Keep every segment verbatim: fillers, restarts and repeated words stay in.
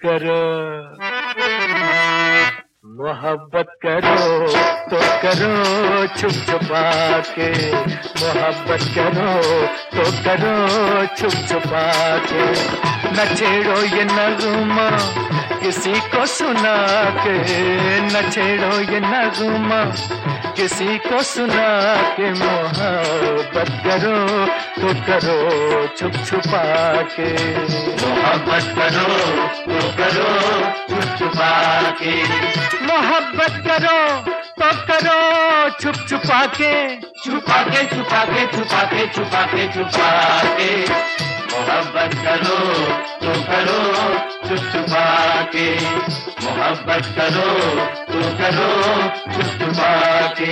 करो, मोहब्बत करो तो करो छुप छुपा के, मोहब्बत करो तो करो छुप छुपा के। न छेड़ो ये नगमा किसी को सुना के, न छेड़ो ये नगमा किसी को सुना के। मोहब्बत करो तो करो छुप छुपा के, मोहब्बत करो तो करो छुप छुपा के। मोहब्बत करो तो करो छुप छुपा के, छुपा के छुपा के छुपा के छुपा के छुपा के। मोहब्बत करो तो करो छुप छुपा के, मोहब्बत करो तो करो छुप छुपा के।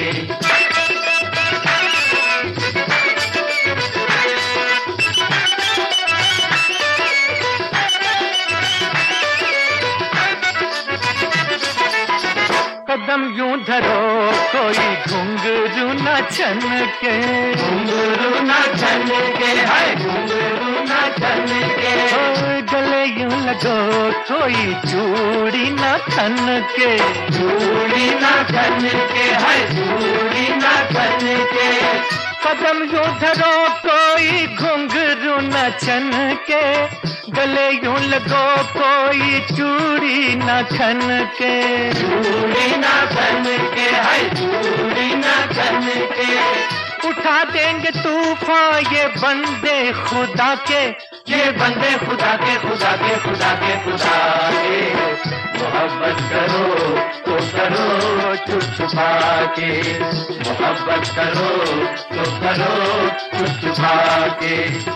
कदम यूं धरो कोई घुंघरू न छन के, घुंघरू न छन के है, घुंघरू न छन के। गले यूं लगो कोई चूड़ी न खन के, चूड़ी न खन के है, चूड़ी न खन के। कदम यूं धरो कोई घुंघरू न छन के, गले यूं लगो कोई चूड़ी न खन के। चूड़ी न खन के है, चूड़ी न खन के। उठा देंगे तूफान ये बंदे खुदा के, ये बंदे खुदा के खुदा के खुदा के खुदा के। मोहब्बत करो तो करो छुप छुपा के, मोहब्बत करो तो करो छुप छुपा के।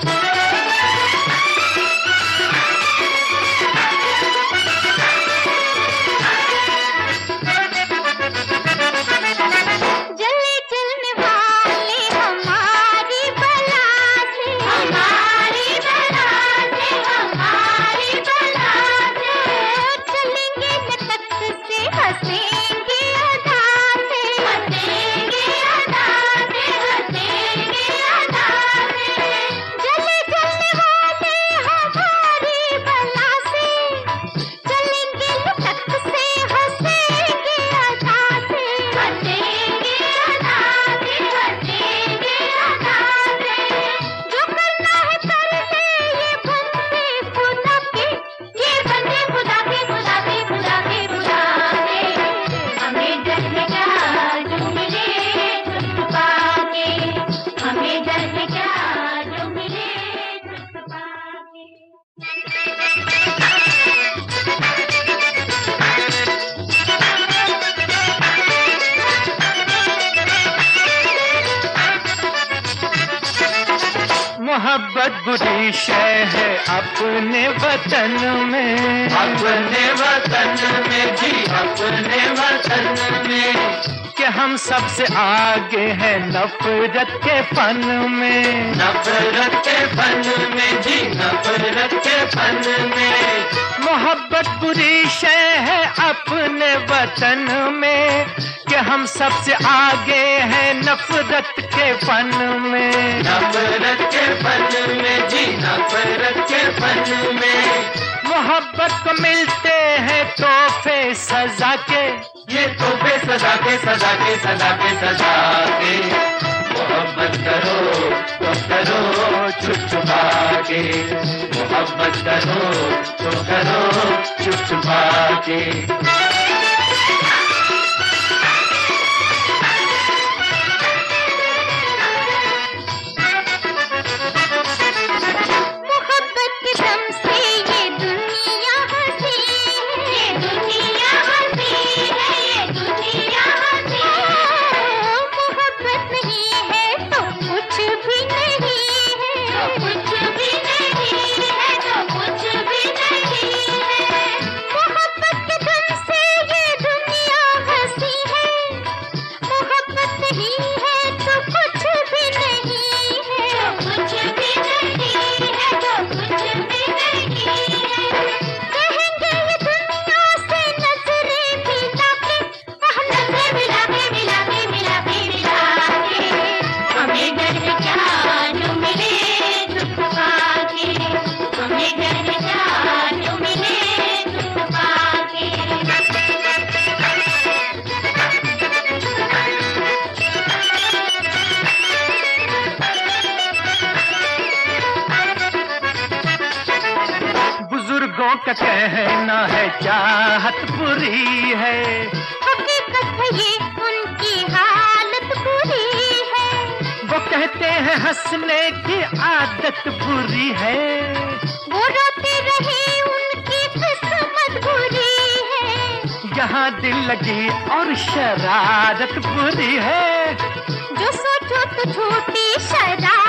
मोहब्बत बुरी शय है अपने वतन में, अपने वतन में जी, अपने वतन में। कि हम सबसे आगे हैं नफरत के फन में, नफरत के फन में जी, नफरत के फन में। मोहब्बत बुरी शय है अपने वतन में, कि हम सबसे आगे हैं नफरत के फन में, नफरत के फन में जी, नफरत के फन में। मोहब्बत को मिलते हैं तोहफे सजा के, ये तोहफे सजा के सजा के सजा के सजा के। मोहब्बत करो तो करो छुप छुपा के, मोहब्बत करो तो करो छुप छुपा के। मोहब्बत के धन से का कहना है चाहत बुरी है, हकीकत है ये उनकी हालत बुरी है। वो कहते हैं हंसने की आदत बुरी है, वो रोते रहे उनकी किस्मत बुरी है। यहाँ दिल लगी और शरारत बुरी है, जो सोचो तो झूठी शरारत